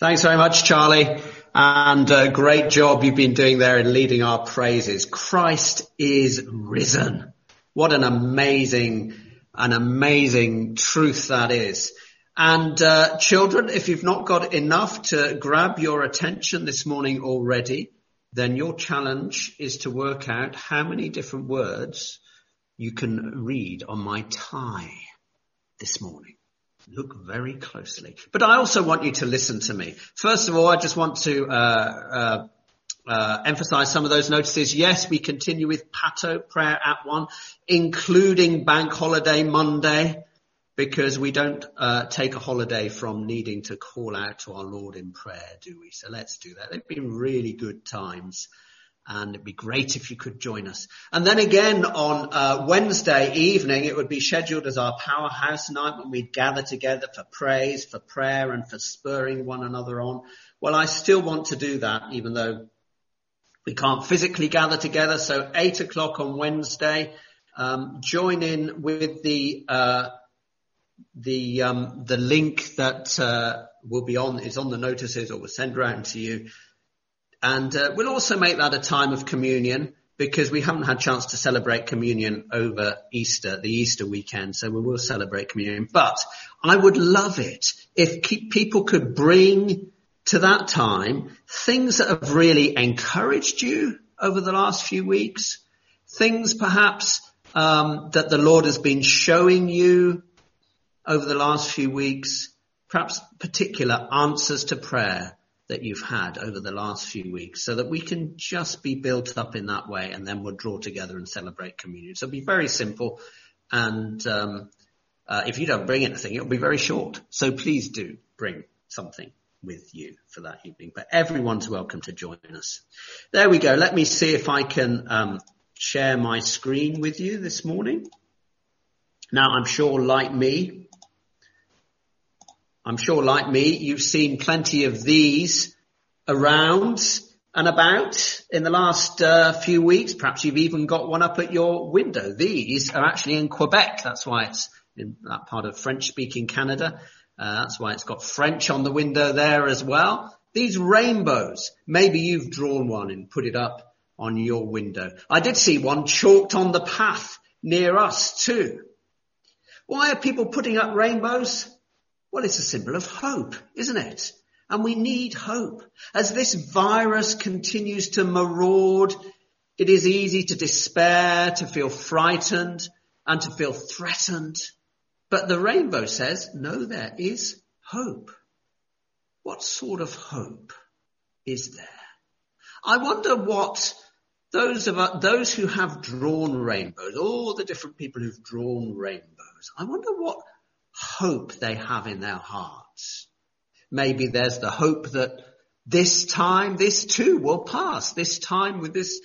Thanks very much, Charlie. And great job you've been doing there in leading our praises. Christ is risen. What an amazing truth that is. And children, if you've not got enough to grab your attention this morning already, then your challenge is to work out how many different words you can read on my tie this morning. Look very closely. But I also want you to listen to me. First of all, I just want to emphasize some of those notices. Yes, we continue with Pato prayer at 1, including Bank Holiday Monday, because we don't take a holiday from needing to call out to our Lord in prayer, do we? So let's do that. They've been really good times. And it'd be great if you could join us. And then again on Wednesday evening, it would be scheduled as our powerhouse night when we'd gather together for praise, for prayer, and for spurring one another on. Well, I still want to do that, even though we can't physically gather together. So 8 o'clock on Wednesday, join in with the link that is on the notices, or we'll send around to you. And we'll also make that a time of communion, because we haven't had a chance to celebrate communion over Easter, the Easter weekend. So we will celebrate communion. But I would love it if people could bring to that time things that have really encouraged you over the last few weeks, things perhaps that the Lord has been showing you over the last few weeks, perhaps particular answers to prayer that you've had over the last few weeks, so that we can just be built up in that way, and then we'll draw together and celebrate communion. So it'll be very simple, and if you don't bring anything, it'll be very short. So please do bring something with you for that evening. But everyone's welcome to join us. There we go. Let me see if I can share my screen with you this morning. Now, I'm sure like me, you've seen plenty of these around and about in the last few weeks. Perhaps you've even got one up at your window. These are actually in Quebec. That's why it's in that part of French-speaking Canada. That's why it's got French on the window there as well. These rainbows, maybe you've drawn one and put it up on your window. I did see one chalked on the path near us too. Why are people putting up rainbows? Well, it's a symbol of hope, isn't it? And we need hope. As this virus continues to maraud, it is easy to despair, to feel frightened, and to feel threatened. But the rainbow says, no, there is hope. What sort of hope is there? I wonder what those who have drawn rainbows, all the different people who've drawn rainbows, I wonder what hope they have in their hearts. Maybe there's the hope that this time, this too will pass. This time with this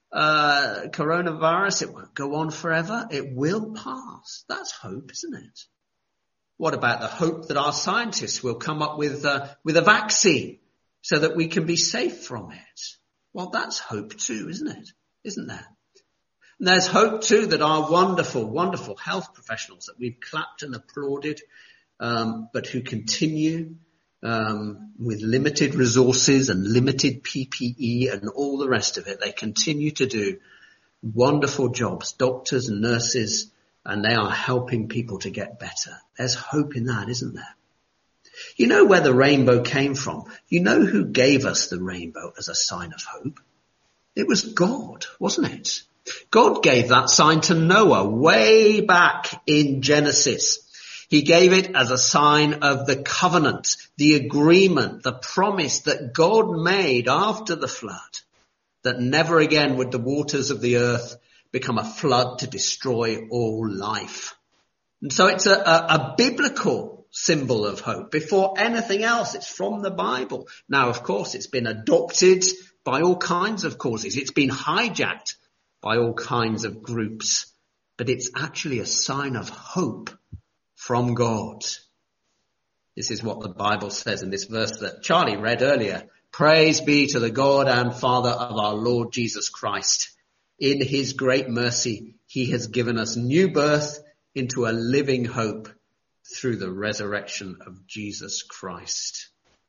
coronavirus, it won't go on forever. It will pass. That's hope, isn't it? What about the hope that our scientists will come up with a vaccine so that we can be safe from it? Well, that's hope too, isn't it? Isn't there? And there's hope too that our wonderful, wonderful health professionals that we've clapped and applauded, but who continue with limited resources and limited PPE and all the rest of it. They continue to do wonderful jobs, doctors and nurses, and they are helping people to get better. There's hope in that, isn't there? You know where the rainbow came from? You know who gave us the rainbow as a sign of hope? It was God, wasn't it? God gave that sign to Noah way back in Genesis. He gave it as a sign of the covenant, the agreement, the promise that God made after the flood, that never again would the waters of the earth become a flood to destroy all life. And so it's a biblical symbol of hope. Before anything else, it's from the Bible. Now, of course, it's been adopted by all kinds of causes. It's been hijacked by all kinds of groups, but it's actually a sign of hope from God. This is what the Bible says in this verse that Charlie read earlier. Praise be to the God and Father of our Lord Jesus Christ. In his great mercy, he has given us new birth into a living hope through the resurrection of Jesus Christ.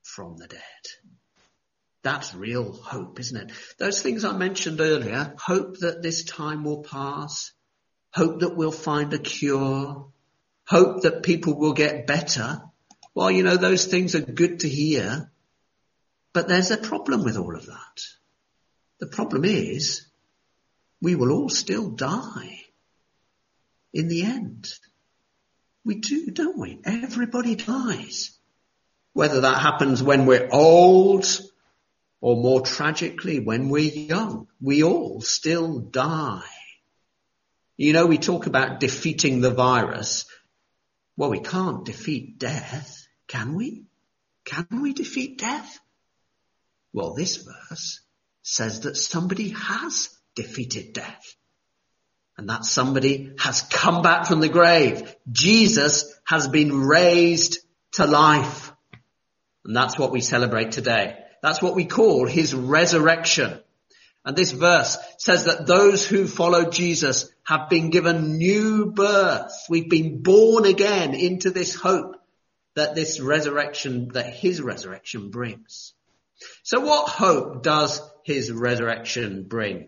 from the dead. That's real hope, isn't it? Those things I mentioned earlier, hope that this time will pass, hope that we'll find a cure, hope that people will get better. Well, you know, those things are good to hear, but there's a problem with all of that. The problem is we will all still die in the end. We do, don't we? Everybody dies. Whether that happens when we're old or more tragically when we're young, we all still die. You know, we talk about defeating the virus. Well, we can't defeat death, can we? Can we defeat death? Well, this verse says that somebody has defeated death. And that somebody has come back from the grave. Jesus has been raised to life. And that's what we celebrate today. That's what we call his resurrection. And this verse says that those who follow Jesus have been given new birth. We've been born again into this hope that this resurrection, that his resurrection brings. So what hope does his resurrection bring?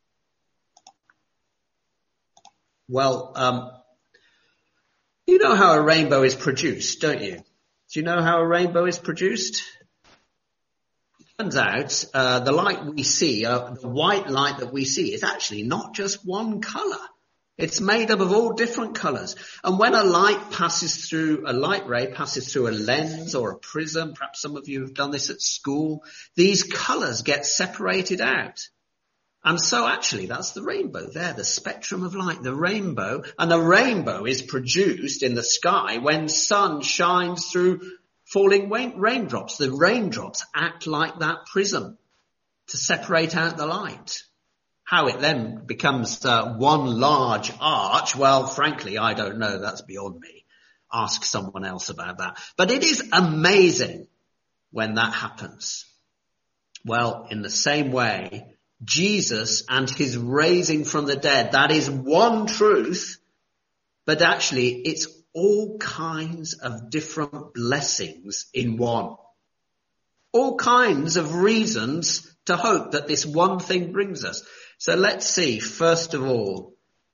Well, you know how a rainbow is produced, don't you? Do you know how a rainbow is produced? Turns out the light we see, the white light that we see, is actually not just one colour. It's made up of all different colours. And when a light ray passes through a lens or a prism, perhaps some of you have done this at school, these colours get separated out. And so actually that's the rainbow there, the spectrum of light, the rainbow. And the rainbow is produced in the sky when sun shines through falling raindrops. The raindrops act like that prism to separate out the light. How it then becomes one large arch, well, frankly, I don't know. That's beyond me. Ask someone else about that. But it is amazing when that happens. Well, in the same way, Jesus and his raising from the dead, that is one truth, but actually it's all kinds of different blessings in one. All kinds of reasons to hope that this one thing brings us. So let's see, first of all,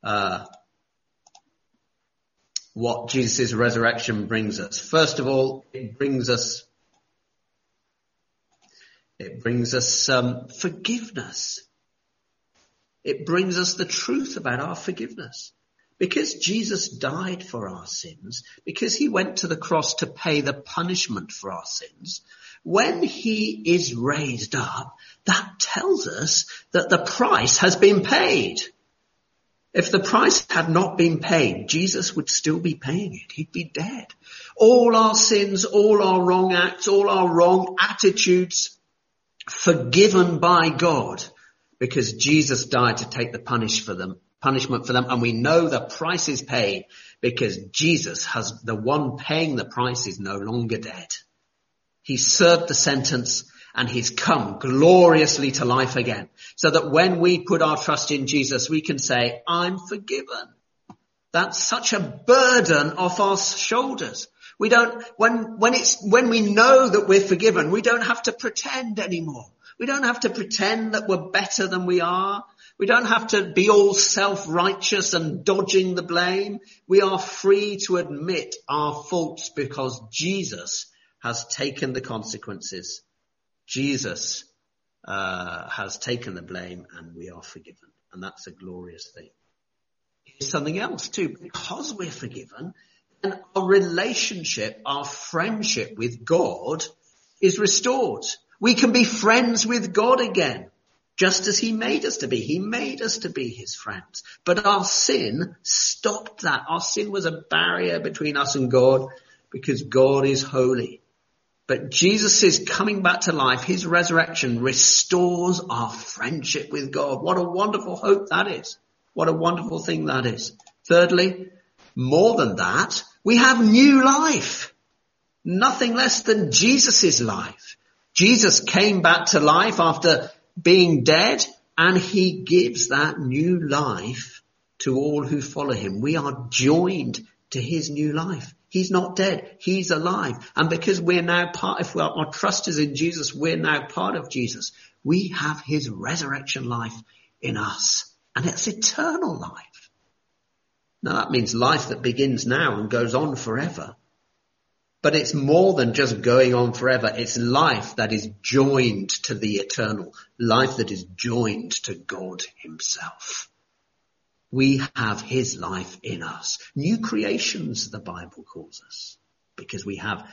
what Jesus' resurrection brings us. First of all, it brings us forgiveness. It brings us the truth about our forgiveness. Because Jesus died for our sins, because he went to the cross to pay the punishment for our sins, when he is raised up, that tells us that the price has been paid. If the price had not been paid, Jesus would still be paying it. He'd be dead. All our sins, all our wrong acts, all our wrong attitudes, forgiven by God, because Jesus died to take the punishment for them. And we know the price is paid because Jesus the one paying the price is no longer dead. He served the sentence and he's come gloriously to life again. So that when we put our trust in Jesus, we can say, I'm forgiven. That's such a burden off our shoulders. We don't, when we know that we're forgiven, we don't have to pretend anymore. We don't have to pretend that we're better than we are. We don't have to be all self-righteous and dodging the blame. We are free to admit our faults because Jesus has taken the consequences. Jesus has taken the blame and we are forgiven. And that's a glorious thing. Here's something else too. Because we're forgiven, and our relationship, our friendship with God is restored. We can be friends with God again, just as he made us to be. He made us to be his friends. But our sin stopped that. Our sin was a barrier between us and God because God is holy. But Jesus is coming back to life. His resurrection restores our friendship with God. What a wonderful hope that is. What a wonderful thing that is. Thirdly, more than that, we have new life. Nothing less than Jesus' life. Jesus came back to life after being dead, and he gives that new life to all who follow him. We are joined to his new life. He's not dead. He's alive. And because we're now if our trust is in Jesus, we're now part of Jesus. We have his resurrection life in us. And it's eternal life. Now that means life that begins now and goes on forever. But it's more than just going on forever. It's life that is joined to the eternal. Life that is joined to God himself. We have his life in us. New creations, the Bible calls us, because we have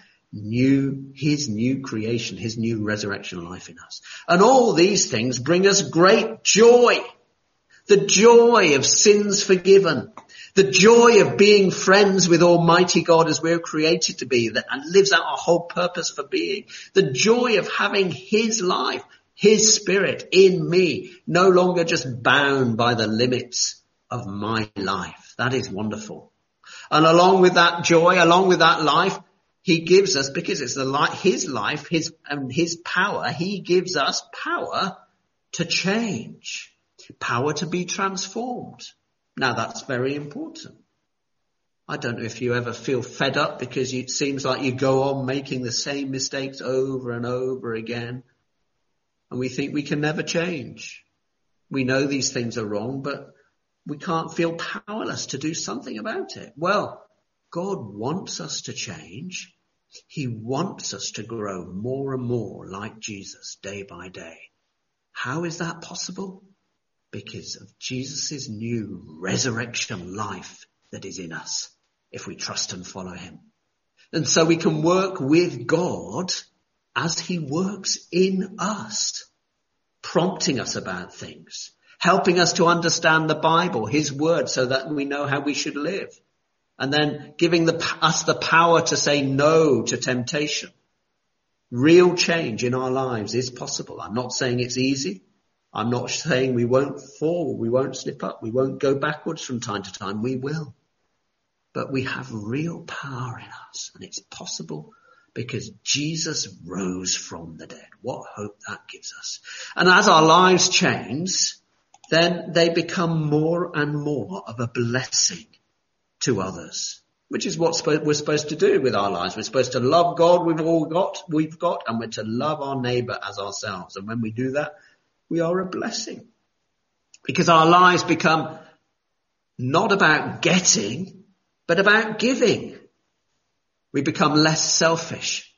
his new creation, his new resurrection life in us. And all these things bring us great joy. The joy of sins forgiven. The joy of being friends with Almighty God as we're created to be, and lives out our whole purpose for being. The joy of having his life, his spirit in me, no longer just bound by the limits of my life. That is wonderful. And along with that joy, along with that life, he gives us, because it's his life, his power, he gives us power to change, power to be transformed. Now that's very important. I don't know if you ever feel fed up because it seems like you go on making the same mistakes over and over again. And we think we can never change. We know these things are wrong, but we can't feel powerless to do something about it. Well, God wants us to change. He wants us to grow more and more like Jesus day by day. How is that possible? Because of Jesus' new resurrection life that is in us, if we trust and follow him. And so we can work with God as he works in us, prompting us about things, helping us to understand the Bible, his word, so that we know how we should live. And then giving us the power to say no to temptation. Real change in our lives is possible. I'm not saying it's easy. I'm not saying we won't fall, we won't slip up, we won't go backwards from time to time. We will. But we have real power in us, and it's possible because Jesus rose from the dead. What hope that gives us. And as our lives change, then they become more and more of a blessing to others, which is what we're supposed to do with our lives. We're supposed to love God with all we've got, and we're to love our neighbour as ourselves. And when we do that, we are a blessing, because our lives become not about getting, but about giving. We become less selfish.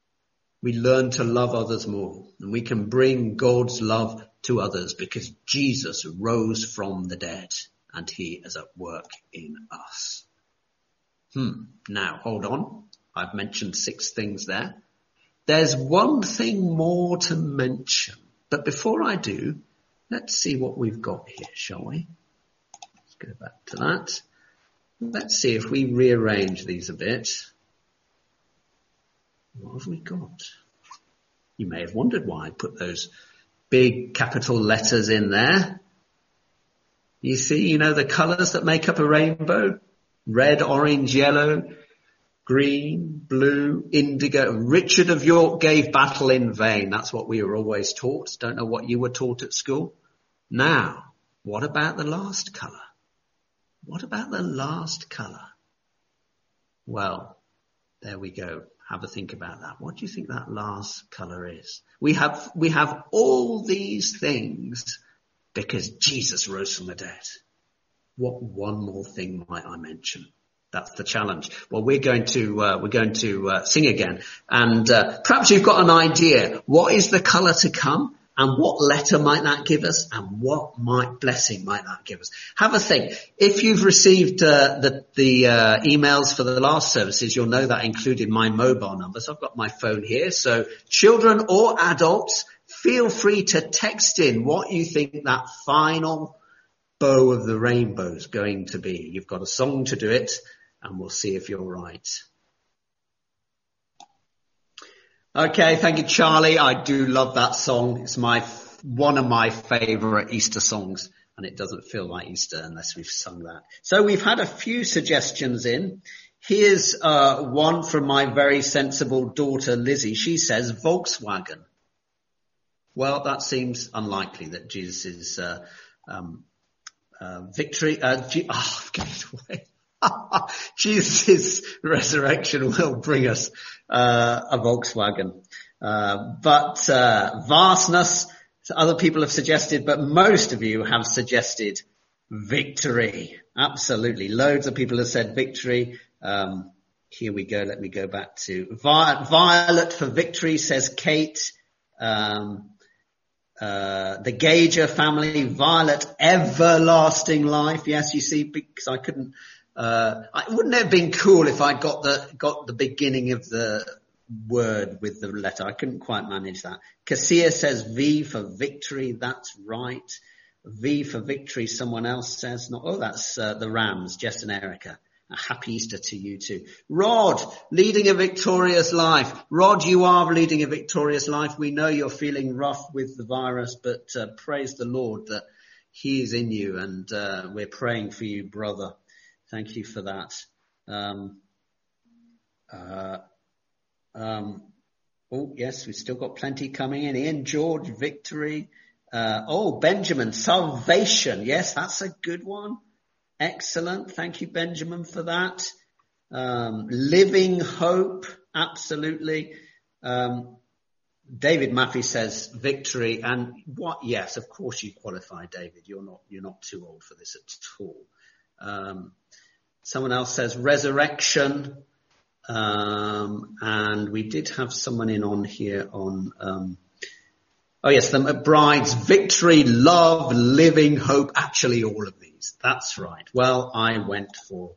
We learn to love others more, and we can bring God's love to others because Jesus rose from the dead and he is at work in us. Now, hold on. I've mentioned 6 things there. There's one thing more to mention. But before I do, let's see what we've got here, shall we? Let's go back to that. Let's see if we rearrange these a bit. What have we got? You may have wondered why I put those big capital letters in there. You see, the colours that make up a rainbow? Red, orange, yellow, green, blue, indigo. Richard of York gave battle in vain. That's what we were always taught. Don't know what you were taught at school. Now, what about the last colour? What about the last colour? Well, there we go. Have a think about that. What do you think that last colour is? We have all these things because Jesus rose from the dead. What one more thing might I mention? That's the challenge. Well, we're going to sing again, and perhaps you've got an idea. What is the colour to come, and what letter might that give us, and what blessing might that give us? Have a think. If you've received the emails for the last services, you'll know that included my mobile number. So I've got my phone here. So children or adults, feel free to text in what you think that final bow of the rainbow is going to be. You've got a song to do it, and we'll see if you're right. Okay, thank you, Charlie. I do love that song. It's one of my favourite Easter songs, and it doesn't feel like Easter unless we've sung that. So we've had a few suggestions in. Here's one from my very sensible daughter, Lizzie. She says Volkswagen. Well, that seems unlikely that Jesus' victory. I've given it away. Jesus' resurrection will bring us a Volkswagen. But vastness, other people have suggested, but most of you have suggested victory. Absolutely. Loads of people have said victory. Here we go. Let me go back to Violet for victory, says Kate. The Gager family, Violet, everlasting life. Yes, you see, because I couldn't, wouldn't it have been cool if I got the beginning of the word with the letter? I couldn't quite manage that. Cassia says V for victory. That's right. V for victory. Someone else says not. Oh, that's the Rams, Jess and Erica. A happy Easter to you too. Rod, leading a victorious life. Rod, you are leading a victorious life. We know you're feeling rough with the virus, but praise the Lord that he is in you, and we're praying for you, brother. Thank you for that. Oh, yes, we've still got plenty coming in. Ian, George, victory. Benjamin, salvation. Yes, that's a good one. Excellent. Thank you, Benjamin, for that. Living hope. Absolutely. David Maffey says victory. And what? Yes, of course you qualify, David. You're not too old for this at all. Someone else says resurrection. And we did have someone in on here on, the McBride's victory, love, living hope. Actually, all of these. That's right. Well, I went for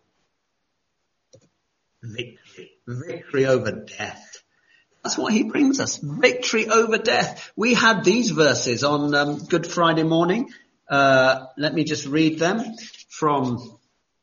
victory over death. That's what he brings us. Victory over death. We had these verses on Good Friday morning. Let me just read them from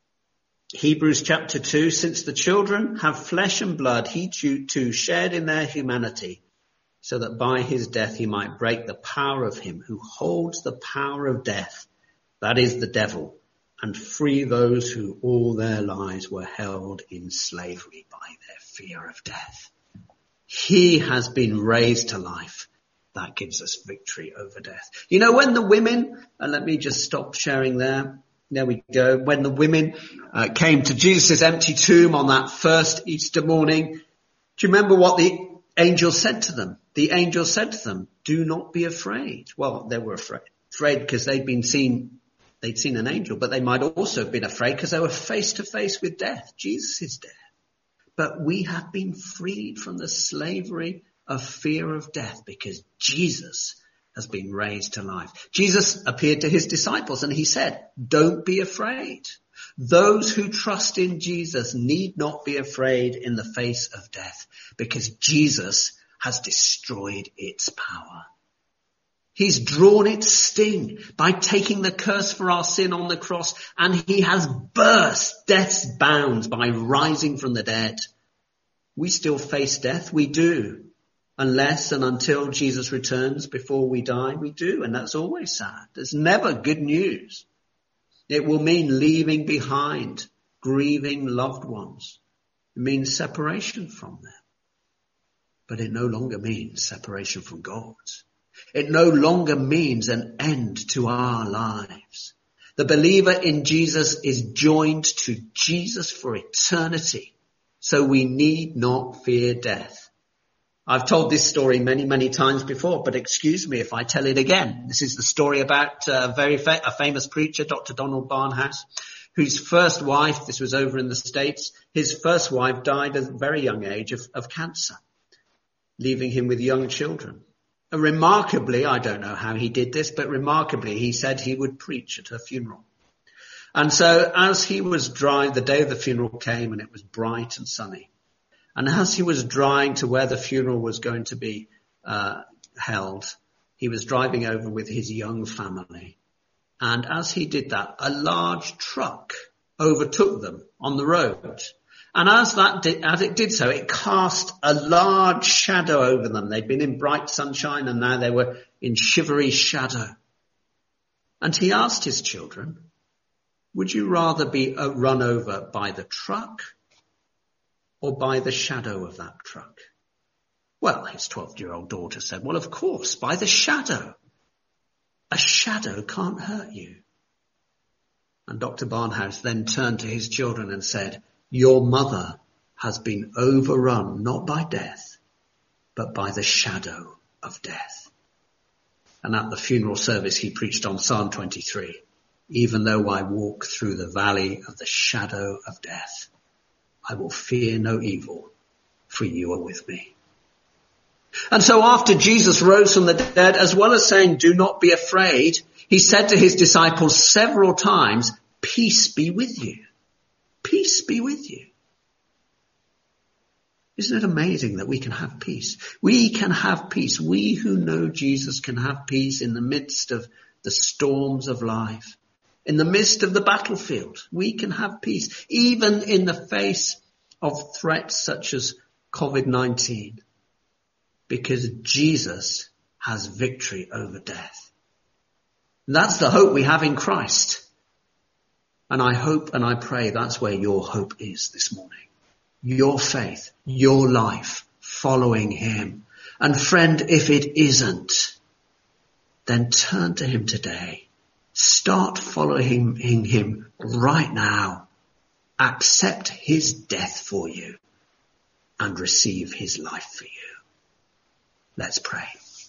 Hebrews chapter 2. Since the children have flesh and blood, he too shared in their humanity, so that by his death he might break the power of him who holds the power of death, that is the devil, and free those who all their lives were held in slavery by their fear of death. He has been raised to life. That gives us victory over death. You know, when the women, and let me just stop sharing there. There we go. When the women came to Jesus' empty tomb on that first Easter morning, do you remember what the angel said to them? The angel said to them, do not be afraid. Well, they were afraid because they'd seen an angel, but they might also have been afraid because they were face to face with death. Jesus is dead. But we have been freed from the slavery of fear of death because Jesus has been raised to life. Jesus appeared to his disciples and he said, don't be afraid. Those who trust in Jesus need not be afraid in the face of death because Jesus has destroyed its power. He's drawn its sting by taking the curse for our sin on the cross, and he has burst death's bounds by rising from the dead. We still face death. We do. Unless and until Jesus returns before we die, we do. And that's always sad. There's never good news. It will mean leaving behind grieving loved ones. It means separation from them. But it no longer means separation from God. It no longer means an end to our lives. The believer in Jesus is joined to Jesus for eternity. So we need not fear death. I've told this story many, many times before, but excuse me if I tell it again. This is the story about a famous preacher, Dr. Donald Barnhouse, whose first wife, this was over in the States, his first wife died at a very young age of cancer, leaving him with young children. And remarkably, I don't know how he did this, but remarkably, he said he would preach at her funeral. And so as he was driving, the day of the funeral came and it was bright and sunny. And as he was driving to where the funeral was going to be held, he was driving over with his young family. And as he did that, a large truck overtook them on the road. And as it did so, it cast a large shadow over them. They'd been in bright sunshine and now they were in shivery shadow. And he asked his children, would you rather be run over by the truck or by the shadow of that truck? Well, his 12-year-old daughter said, well, of course, by the shadow. A shadow can't hurt you. And Dr. Barnhouse then turned to his children and said, your mother has been overrun not by death, but by the shadow of death. And at the funeral service, he preached on Psalm 23. Even though I walk through the valley of the shadow of death, I will fear no evil, for you are with me. And so after Jesus rose from the dead, as well as saying, do not be afraid, he said to his disciples several times, peace be with you. Peace be with you. Isn't it amazing that we can have peace? We can have peace. We who know Jesus can have peace in the midst of the storms of life. In the midst of the battlefield, we can have peace, even in the face of threats such as COVID-19, because Jesus has victory over death. And that's the hope we have in Christ. And I hope and I pray that's where your hope is this morning. Your faith, your life, following him. And friend, if it isn't, then turn to him today. Start following him right now. Accept his death for you and receive his life for you. Let's pray.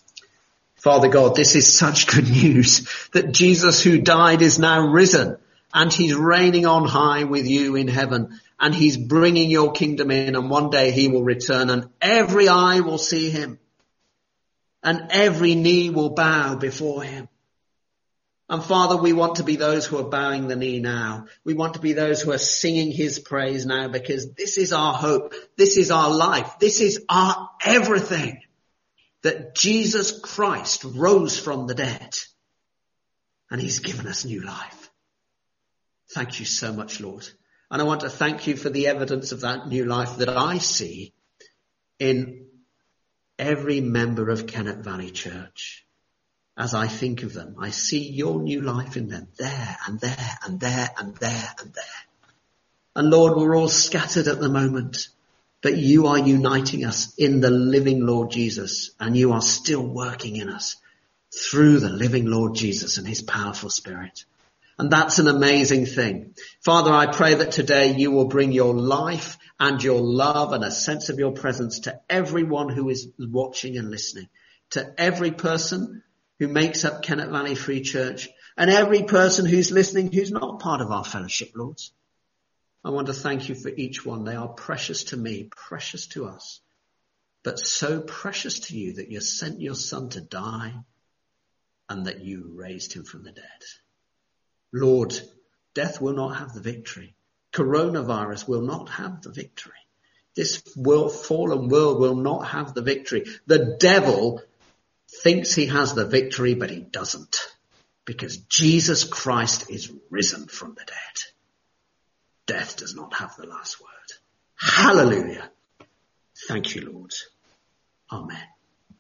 Father God, this is such good news that Jesus who died is now risen and he's reigning on high with you in heaven and he's bringing your kingdom in, and one day he will return and every eye will see him and every knee will bow before him. And Father, we want to be those who are bowing the knee now. We want to be those who are singing his praise now, because this is our hope. This is our life. This is our everything. That Jesus Christ rose from the dead and he's given us new life. Thank you so much, Lord. And I want to thank you for the evidence of that new life that I see in every member of Kennet Valley Church. As I think of them, I see your new life in them there and there and there and there and there. And Lord, we're all scattered at the moment, but you are uniting us in the living Lord Jesus, and you are still working in us through the living Lord Jesus and his powerful Spirit. And that's an amazing thing. Father, I pray that today you will bring your life and your love and a sense of your presence to everyone who is watching and listening, to every person who makes up Kennet Valley Free Church, and every person who's listening who's not part of our fellowship, Lord. I want to thank you for each one. They are precious to me, precious to us, but so precious to you that you sent your son to die and that you raised him from the dead. Lord, death will not have the victory. Coronavirus will not have the victory. This fallen world will not have the victory. The devil thinks he has the victory, but he doesn't, because Jesus Christ is risen from the dead. Death does not have the last word. Hallelujah. Thank you, Lord. Amen.